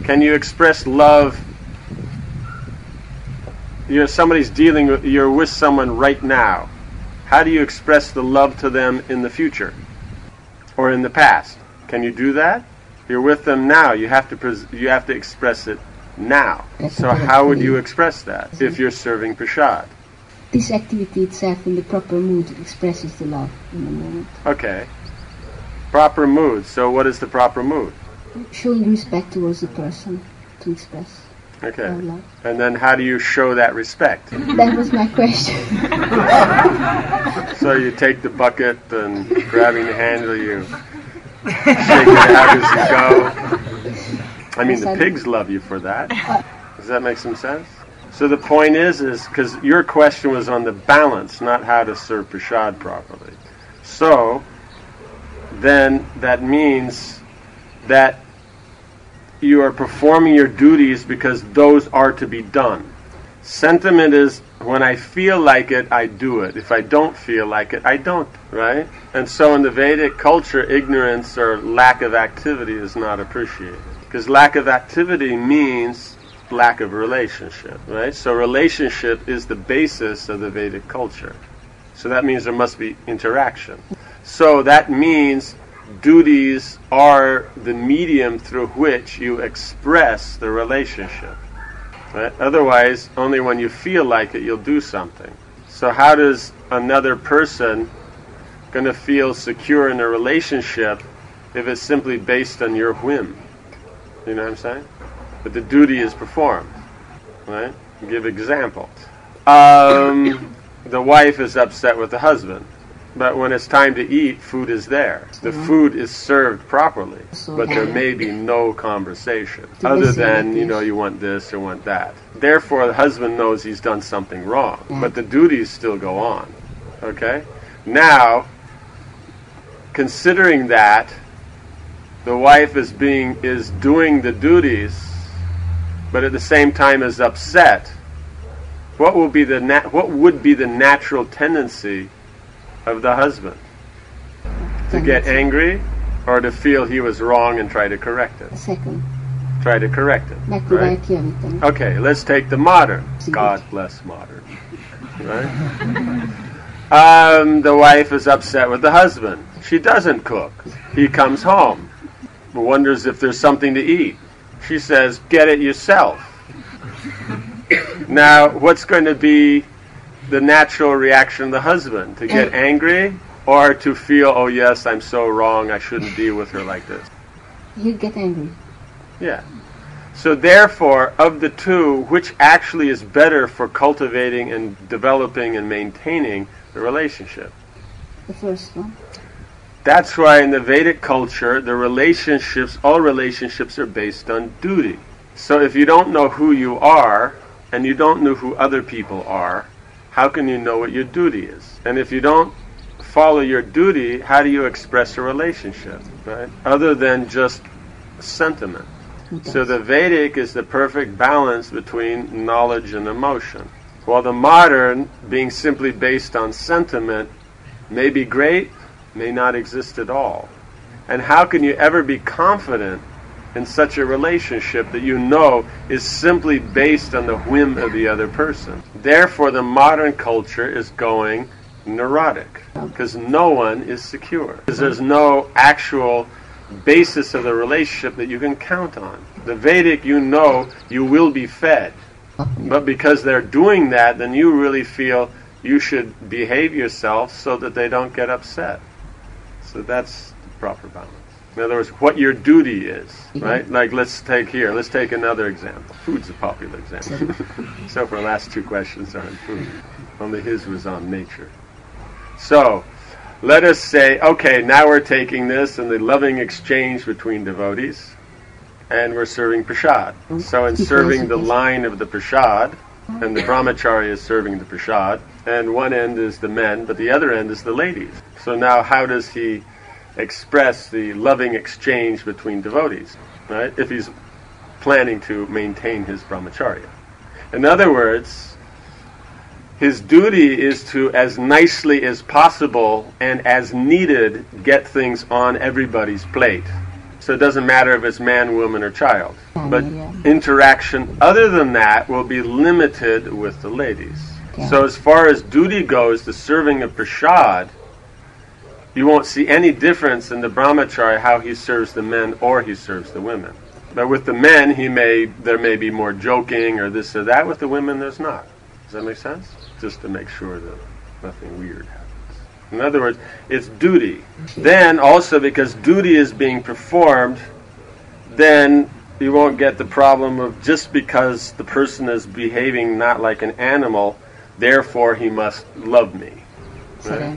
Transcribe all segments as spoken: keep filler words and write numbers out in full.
Can you express love? You're somebody's dealing with, you're with someone right now. How do you express the love to them in the future or in the past? Can you do that? You're with them now. You have to pres- you have to express it now. So how would you express that if you're serving prasad? This activity itself in the proper mood expresses the love in the moment. Okay. Proper mood. So what is the proper mood? Showing respect towards the person to express Okay. our love. And then how do you show that respect? That was my question. So you take the bucket and grabbing the handle, you shake it out as you go. I mean, the pigs love you for that. Does that make some sense? So the point is, is because your question was on the balance, not how to serve prasad properly. So then that means that you are performing your duties because those are to be done. Sentiment is, when I feel like it, I do it. If I don't feel like it, I don't, right? And so in the Vedic culture, ignorance or lack of activity is not appreciated. Because lack of activity means lack of relationship, right? So relationship is the basis of the Vedic culture. So that means there must be interaction. So that means duties are the medium through which you express the relationship. Right? Otherwise, only when you feel like it, you'll do something. So how does another person going to feel secure in a relationship if it's simply based on your whim? You know what I'm saying? But the duty is performed. Right? Give example. Um, the wife is upset with the husband. But when it's time to eat, food is there. The food is served properly, but there may be no conversation other than, you know, you want this or want that. Therefore, the husband knows he's done something wrong, but the duties still go on. Okay? Now, considering that the wife is being is doing the duties, but at the same time is upset, what will be the nat- what would be the natural tendency of the husband? To get angry or to feel he was wrong and try to correct it? Second. Try to correct it. Right? Okay, let's take the modern. God bless modern. Right? Um, the wife is upset with the husband. She doesn't cook. He comes home, wonders if there's something to eat. She says, get it yourself. Now, what's going to be the natural reaction of the husband? To get angry or to feel, oh yes, I'm so wrong, I shouldn't deal with her like this? You get angry. Yeah. So therefore, of the two, which actually is better for cultivating and developing and maintaining the relationship? The first one. That's why in the Vedic culture, the relationships, all relationships are based on duty. So if you don't know who you are, and you don't know who other people are, how can you know what your duty is? And if you don't follow your duty, how do you express a relationship, right? Other than just sentiment. So the Vedic is the perfect balance between knowledge and emotion. While the modern, being simply based on sentiment, may be great, may not exist at all. And how can you ever be confident in such a relationship that you know is simply based on the whim of the other person? Therefore, the modern culture is going neurotic, because no one is secure. Because there's no actual basis of the relationship that you can count on. The Vedic, you know, you will be fed. But because they're doing that, then you really feel you should behave yourself so that they don't get upset. So that's the proper balance. In other words, what your duty is, right? Like, let's take here, let's take another example. Food's a popular example. So for the last two questions are on food. Only his was on nature. So, let us say, okay, now we're taking this and the loving exchange between devotees, and we're serving prasad. So in serving the line of the prasad, and the brahmachari is serving the prasad, and one end is the men, but the other end is the ladies. So now how does he express the loving exchange between devotees, right? If he's planning to maintain his brahmacharya. In other words, his duty is to, as nicely as possible and as needed, get things on everybody's plate. So it doesn't matter if it's man, woman, or child. Yeah, But yeah. interaction other than that will be limited with the ladies. Yeah. So as far as duty goes, the serving of prasad, you won't see any difference in the brahmachari how he serves the men or he serves the women. But with the men, he may there may be more joking or this or that. With the women, there's not. Does that make sense? Just to make sure that nothing weird happens. In other words, it's duty. Then also because duty is being performed, then you won't get the problem of just because the person is behaving not like an animal, therefore he must love me. Right?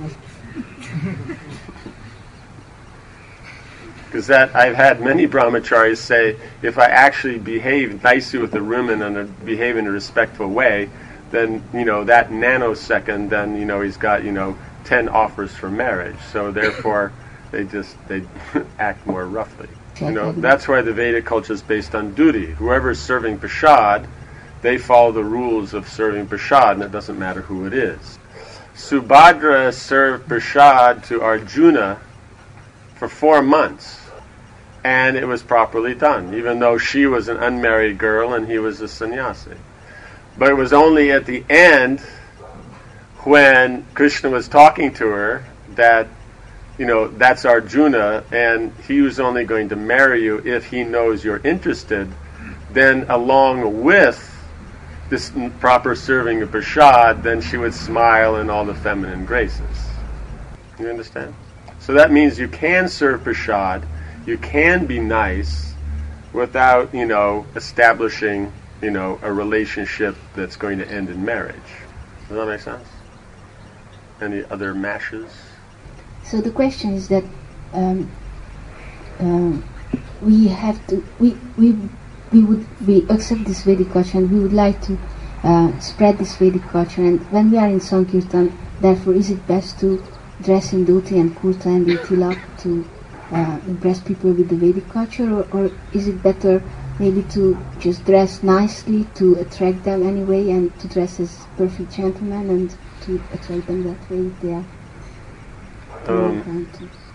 Because that I've had many brahmacharis say, if I actually behave nicely with the women and uh, behave in a respectful way, then you know that nanosecond, then you know he's got you know ten offers for marriage. So therefore, they just they act more roughly. You know that's why the Vedic culture is based on duty. Whoever is serving prasad, they follow the rules of serving prasad, and it doesn't matter who it is. Subhadra served prasad to Arjuna for four months. And it was properly done, even though she was an unmarried girl and he was a sannyasi. But it was only at the end, when Krishna was talking to her, that, you know, that's Arjuna, and he was only going to marry you if he knows you're interested. Then along with this proper serving of prasad, then she would smile in all the feminine graces. You understand? So that means you can serve prasad, you can be nice without, you know, establishing, you know, a relationship that's going to end in marriage. Does that make sense? Any other mashes? So the question is that um, um, we have to, we we we would we accept this Vedic culture and we would like to uh, spread this Vedic culture. And when we are in Sankirtan, therefore, is it best to dress in dhoti and kurta and do tilak to uh, impress people with the Vedic culture, or, or is it better maybe to just dress nicely to attract them anyway, and to dress as perfect gentlemen and to attract them that way if they are um,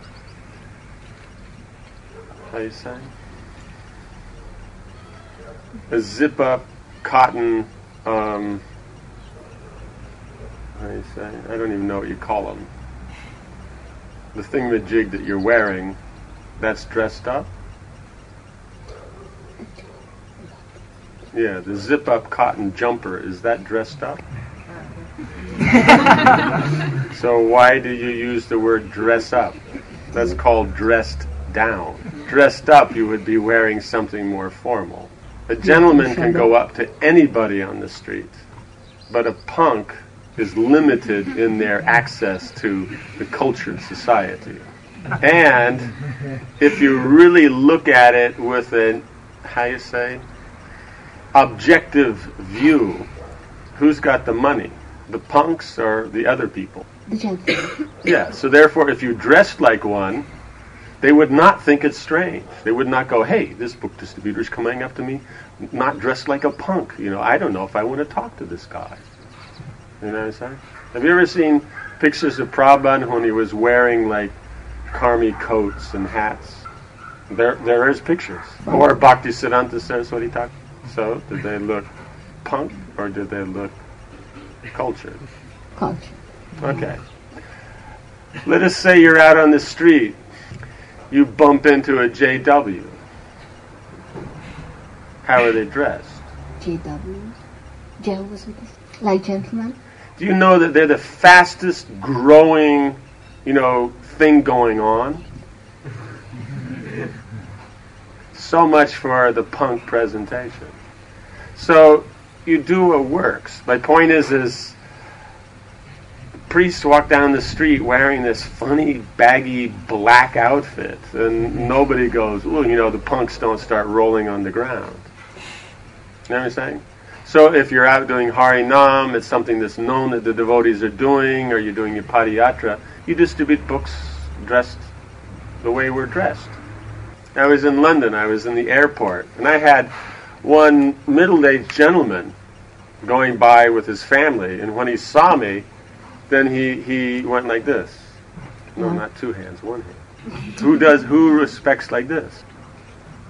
how you say? A zip up cotton um, how do you say? I don't even know what you call them. The thingamajig that you're wearing, that's dressed up? Yeah, the zip-up cotton jumper, is that dressed up? So why do you use the word dress up? That's called dressed down. Dressed up, you would be wearing something more formal. A gentleman can go up to anybody on the street, but a punk is limited in their access to the cultured society. And if you really look at it with an, how you say, objective view, who's got the money? The punks or the other people? The gentleman. Yeah, so therefore if you dressed like one, they would not think it's strange. They would not go, hey, this book distributor is coming up to me, not dressed like a punk. You know, I don't know if I want to talk to this guy. You know what I'm saying? Have you ever seen pictures of Prabhupada when he was wearing like karmi coats and hats? There, there is pictures. Or Bhaktisiddhanta Saraswati Thakur. So, did they look punk or did they look cultured? Culture. Okay. Let us say you're out on the street. You bump into a J W. How are they dressed? J W. Jehovah's Witness. Like gentlemen. Do you know that they're the fastest growing, you know, thing going on? So much for the punk presentation. So you do what works. My point is, is priests walk down the street wearing this funny, baggy, black outfit, and nobody goes, well, you know, the punks don't start rolling on the ground. You know what I'm saying? So if you're out doing Hari Nam, it's something that's known that the devotees are doing, or you're doing your Padayatra, you distribute books dressed the way we're dressed. I was in London, I was in the airport, and I had one middle-aged gentleman going by with his family, and when he saw me, then he, he went like this. No, not two hands, one hand. Who does, who respects like this?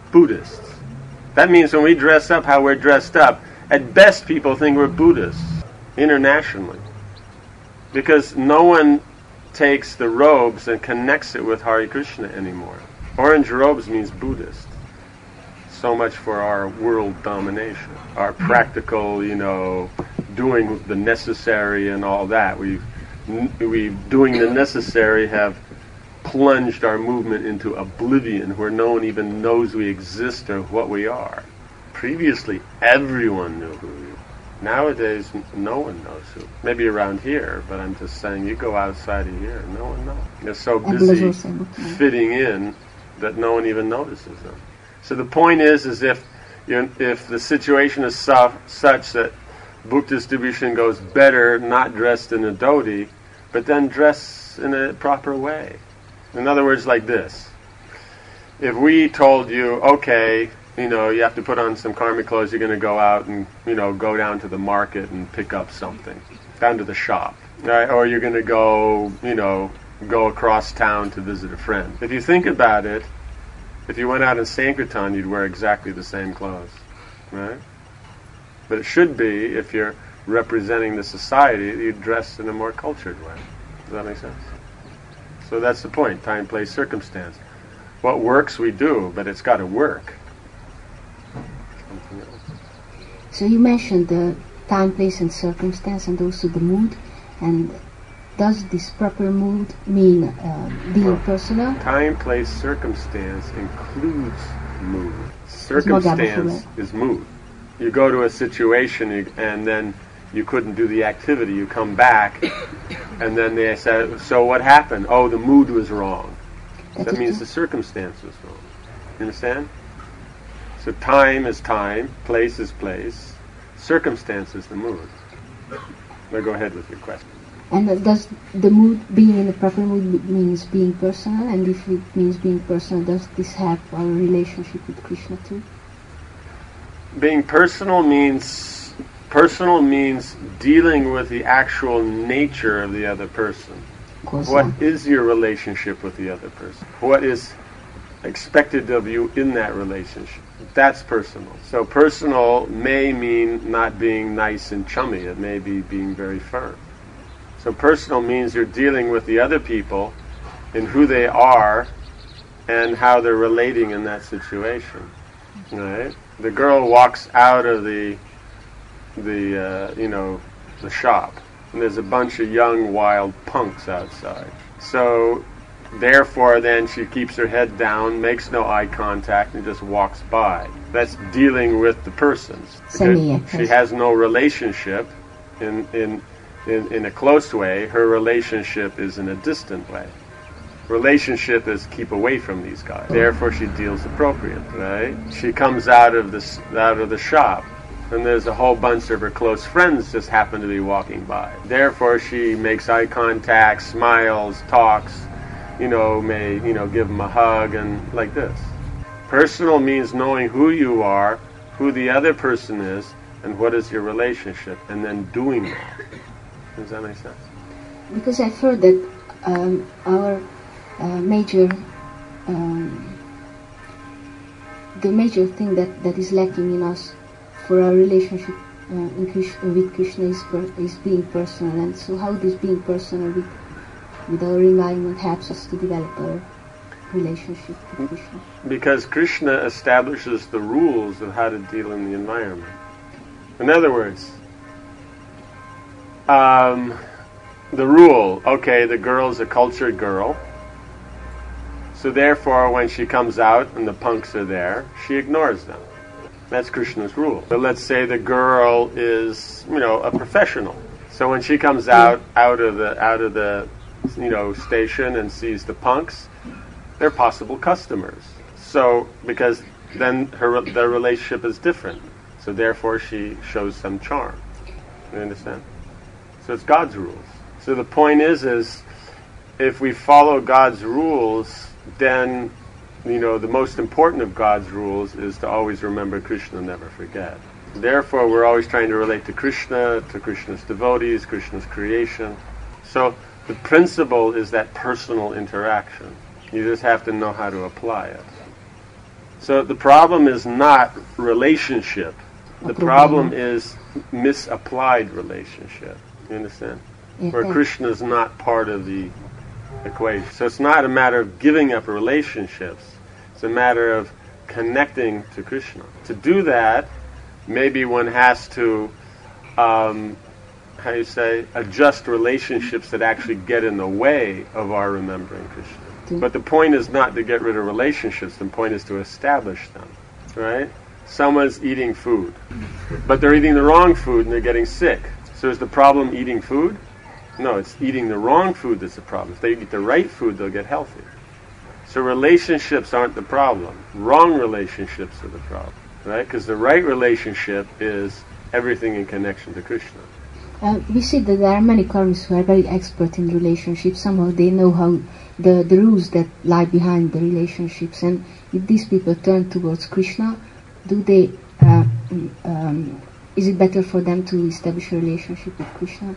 Buddhists. That means when we dress up how we're dressed up, at best people think we're Buddhists internationally. Because no one takes the robes and connects it with Hare Krishna anymore. Orange robes means Buddhist. So much for our world domination. Our practical, you know, doing the necessary and all that. We've, we doing the necessary have plunged our movement into oblivion where no one even knows we exist or what we are. Previously, everyone knew who we were. Nowadays, no one knows who. Maybe around here, but I'm just saying, you go outside of here, no one knows. They're so busy fitting in that no one even notices them. So the point is, is if you if the situation is su- such that book distribution goes better not dressed in a dhoti, but then dress in a proper way. In other words, like this. If we told you, okay, you know, you have to put on some karmic clothes, you're going to go out and, you know, go down to the market and pick up something, down to the shop, right? Or you're going to go, you know, go across town to visit a friend. If you think about it, if you went out in Sankirtan, you'd wear exactly the same clothes, right? But it should be, if you're representing the society, you'd dress in a more cultured way. Does that make sense? So that's the point, time, place, circumstance. What works, we do, but it's got to work. Something else. So you mentioned the time, place, and circumstance, and also the mood. And does this proper mood mean uh, being well, personal? Time, place, circumstance includes mood. Circumstance is mood. You go to a situation and then you couldn't do the activity. You come back and then they say, so what happened? Oh, the mood was wrong. That's that means the circumstance was wrong. You understand? So time is time, place is place, circumstance is the mood. Now go ahead with your question. And uh, does the mood, being in the proper mood, means being personal? And if it means being personal, does this have our relationship with Krishna too? Being personal means personal means dealing with the actual nature of the other person. What is your relationship with the other person? What is expected of you in that relationship? That's personal. So personal may mean not being nice and chummy. It may be being very firm. So personal means you're dealing with the other people in who they are and how they're relating in that situation. Right? The girl walks out of the the uh, you know the shop, and there's a bunch of young wild punks outside. So therefore, then she keeps her head down, makes no eye contact, and just walks by. That's dealing with the persons. She has no relationship in in. In, in a close way. Her relationship is in a distant way. Relationship is keep away from these guys. Therefore, she deals appropriate, right? She comes out of the out of the shop, and there's a whole bunch of her close friends just happen to be walking by. Therefore, she makes eye contact, smiles, talks. You know, may you know give them a hug and like this. Personal means knowing who you are, who the other person is, and what is your relationship, and then doing that. Does that make sense? Because I've heard that um, our uh, major, um, the major thing that, that is lacking in us for our relationship uh, in Krishna, with Krishna is, per, is being personal. And so how does being personal with, with our environment helps us to develop our relationship with Krishna? Because Krishna establishes the rules of how to deal in the environment. In other words, Um, the rule, okay, the girl's a cultured girl, so therefore when she comes out and the punks are there, she ignores them. That's Krishna's rule. But let's say the girl is, you know, a professional. So when she comes out out of the out of the, you know, station and sees the punks, they're possible customers. So because then her their relationship is different. So therefore she shows some charm. You understand? So it's God's rules. So the point is, is if we follow God's rules, then, you know, the most important of God's rules is to always remember Krishna, never forget. Therefore, we're always trying to relate to Krishna, to Krishna's devotees, Krishna's creation. So the principle is that personal interaction. You just have to know how to apply it. So the problem is not relationship. The problem is misapplied relationship. You understand? Where Krishna is not part of the equation. So it's not a matter of giving up relationships. It's a matter of connecting to Krishna. To do that, maybe one has to, um, how you say, adjust relationships that actually get in the way of our remembering Krishna. But the point is not to get rid of relationships. The point is to establish them, right? Someone's eating food, but they're eating the wrong food and they're getting sick. So is the problem eating food? No, it's eating the wrong food that's the problem. If they eat the right food, they'll get healthy. So relationships aren't the problem. Wrong relationships are the problem, right? Because the right relationship is everything in connection to Krishna. Uh, we see that there are many karmis who are very expert in relationships. Somehow they know how the, the rules that lie behind the relationships. And if these people turn towards Krishna, do they? Uh, um, is it better for them to establish a relationship with Krishna?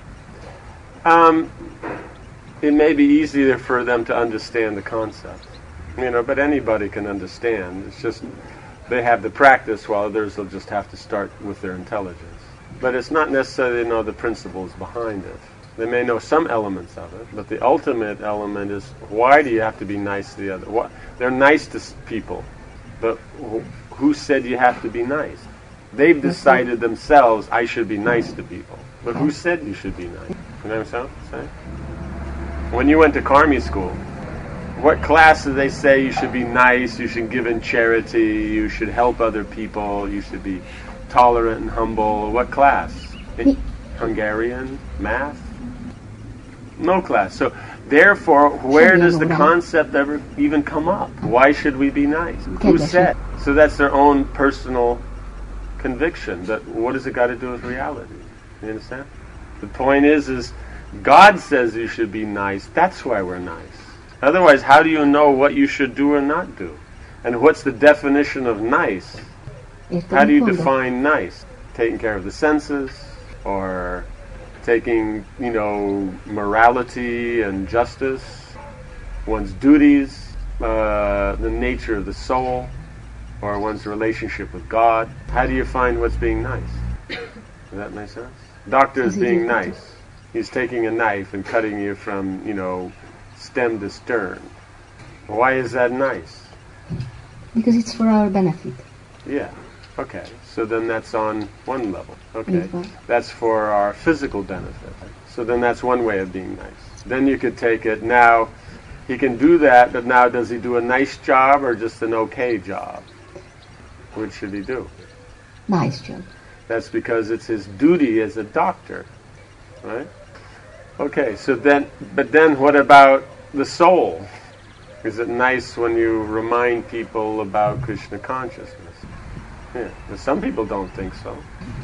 Um, it may be easier for them to understand the concept, you know. But anybody can understand. It's just they have the practice, while others will just have to start with their intelligence. But it's not necessarily they know the principles behind it. They may know some elements of it, but the ultimate element is, why do you have to be nice to the other? What, they're nice to people, but who said you have to be nice? They've decided themselves, I should be nice to people. But who said you should be nice? You know what I'm saying? When you went to Karmi school, what class did they say you should be nice, you should give in charity, you should help other people, you should be tolerant and humble? What class? In Hungarian? Math? No class. So therefore, where does the concept ever even come up? Why should we be nice? Who said? So that's their own personal conviction. But what does it got to do with reality? You understand? The point is, is God says you should be nice. That's why we're nice. Otherwise, how do you know what you should do or not do? And what's the definition of nice? How do you define nice? Taking care of the senses, or taking, you know, morality and justice, one's duties, uh, the nature of the soul, or one's relationship with God. How do you find what's being nice? Does that make sense? Doctor is being nice. He's taking a knife and cutting you from, you know, stem to stern. Why is that nice? Because it's for our benefit. Yeah. Okay. So then that's on one level. Okay. That's for our physical benefit. So then that's one way of being nice. Then you could take it, now he can do that, but now does he do a nice job or just an okay job? Which should he do? Nice job. That's because it's his duty as a doctor, right? Okay, so then, but then what about the soul? Is it nice when you remind people about Krishna consciousness? Yeah, but some people don't think so.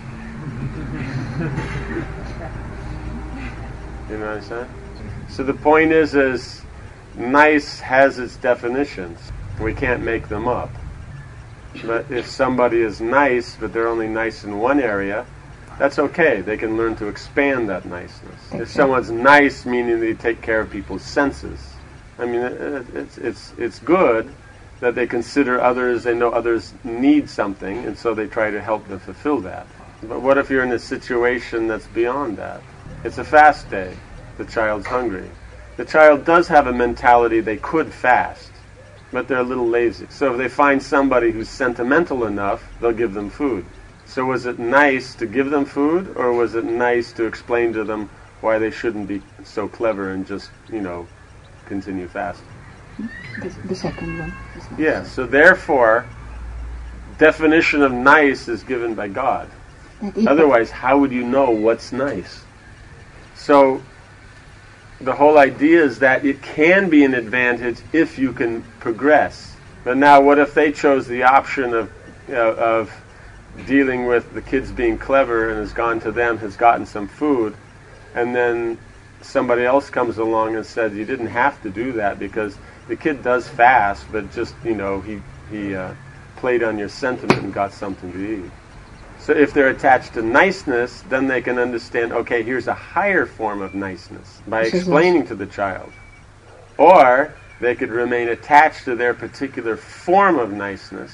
You know what I'm saying? So the point is, is nice has its definitions. We can't make them up. But if somebody is nice, but they're only nice in one area, that's okay. They can learn to expand that niceness. If someone's nice, meaning they take care of people's senses, I mean, it, it's it's it's good that they consider others, they know others need something, and so they try to help them fulfill that. But what if you're in a situation that's beyond that? It's a fast day. The child's hungry. The child does have a mentality they could fast, but they're a little lazy. So if they find somebody who's sentimental enough, they'll give them food. So was it nice to give them food, or was it nice to explain to them why they shouldn't be so clever and just, you know, continue fasting? The, the second one. Nice. Yeah, so therefore, definition of nice is given by God. Otherwise, how would you know what's nice? So the whole idea is that it can be an advantage if you can progress. But now what if they chose the option of uh, of dealing with the kids being clever and has gone to them, has gotten some food, and then somebody else comes along and said, you didn't have to do that because the kid does fast, but just, you know, he, he uh, played on your sentiment and got something to eat. So if they're attached to niceness, then they can understand, okay, here's a higher form of niceness by explaining to the child. Or They could remain attached to their particular form of niceness,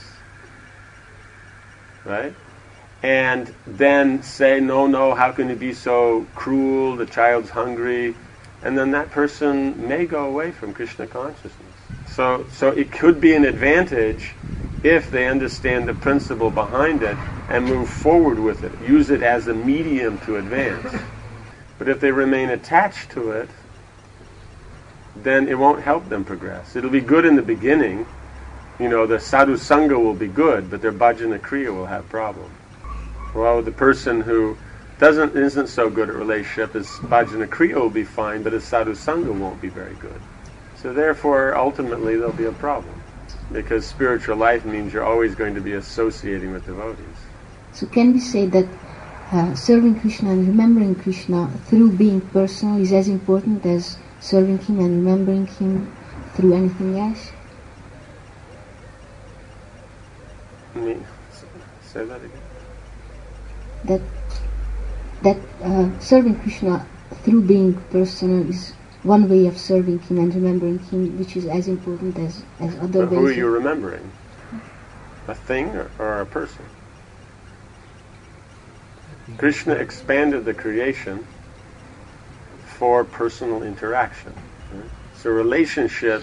right? And then say, no, no, how can you be so cruel? The child's hungry. And then that person may go away from Krishna consciousness. So, so it could be an advantage if they understand the principle behind it and move forward with it, use it as a medium to advance. But if they remain attached to it, then it won't help them progress. It'll be good in the beginning. You know, the sadhu sangha will be good, but their bhajana kriya will have problems. Well, the person who doesn't isn't so good at relationship, his bhajana kriya will be fine, but his sadhu sangha won't be very good. So therefore, ultimately, there'll be a problem. Because spiritual life means you're always going to be associating with devotees. So can we say that uh, serving Krishna and remembering Krishna through being personal is as important as serving him and remembering him through anything else? I mean, say that again. That that uh, serving Krishna through being personal is one way of serving him and remembering him, which is as important as, as other But ways. who are you remembering? A thing or, or a person? Krishna expanded the creation for personal interaction. Right? So relationship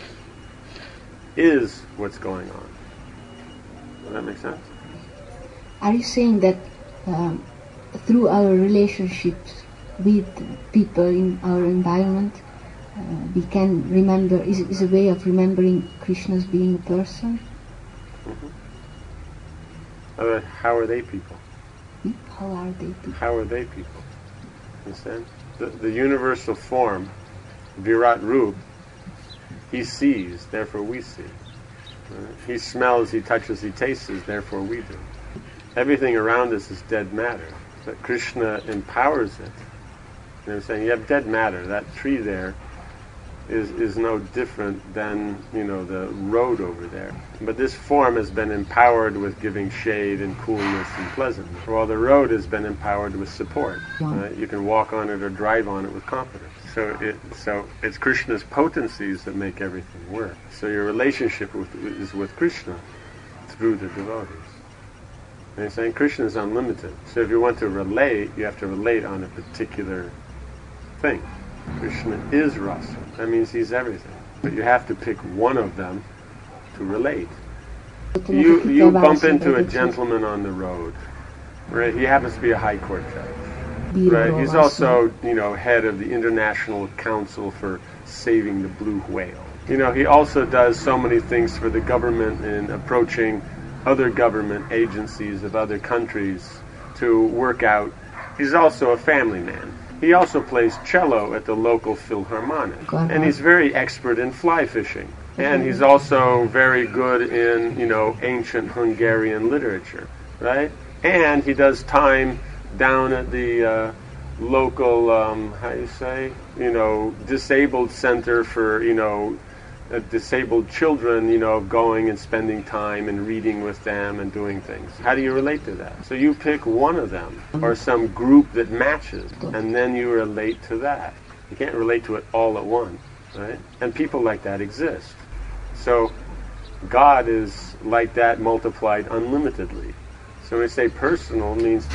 is what's going on. Does that make sense? Are you saying that um, through our relationships with people in our environment, uh, we can remember, is, is a way of remembering Krishna's being a person? Mm-hmm. Uh, how are they people? Hmm? How are they people? How are they people? Understand? The, the universal form, Virat Rup, he sees, therefore we see. Right? He smells, he touches, he tastes, therefore we do. Everything around us is dead matter, but Krishna empowers it. You know what I'm saying? You have dead matter. That tree there is is no different than, you know, the road over there. But this form has been empowered with giving shade and coolness and pleasantness, while the road has been empowered with support. Right? You can walk on it or drive on it with confidence. So it so it's Krishna's potencies that make everything work. So your relationship with, is with Krishna through the devotees. And he's saying Krishna is unlimited. So if you want to relate, you have to relate on a particular thing. Krishna is Rasa. That means he's everything. But you have to pick one of them to relate. You you bump into a gentleman on the road, right? He happens to be a high court judge, right? He's also, you know, head of the International Council for Saving the Blue Whale. You know, he also does so many things for the government in approaching other government agencies of other countries to work out. He's also a family man. He also plays cello at the local Philharmonic. And he's very expert in fly fishing. And he's also very good in, you know, ancient Hungarian literature, right? And he does time down at the uh, local, um, how do you say, you know, disabled center for, you know, Uh, disabled children, you know, going and spending time and reading with them and doing things. How do you relate to that? So you pick one of them or some group that matches, and then you relate to that. You can't relate to it all at once, right? And people like that exist. So God is like that multiplied unlimitedly. So when we say personal, it means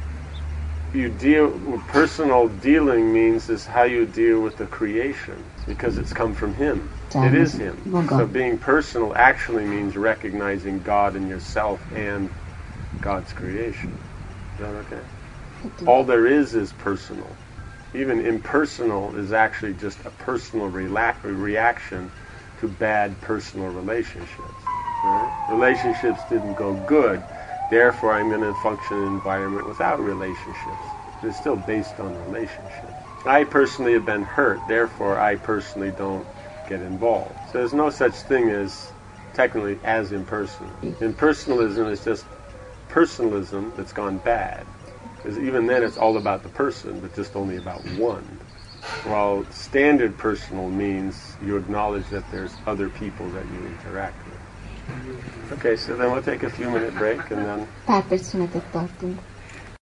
you deal, personal dealing means is how you deal with the creation, because it's come from Him. It is Him. So being personal actually means recognizing God in yourself and God's creation. Is that okay? All there is is personal. Even impersonal is actually just a personal rela- reaction to bad personal relationships. Right? Relationships didn't go good, therefore I'm going to function in an environment without relationships. It's still based on relationships. I personally have been hurt, therefore I personally don't get involved. So there's no such thing as, technically, as impersonal. Impersonalism is just personalism that's gone bad. Because even then it's all about the person, but just only about one. While standard personal means you acknowledge that there's other people that you interact with. Okay, so then we'll take a few minute break and then... Pár perc szünetet tartunk.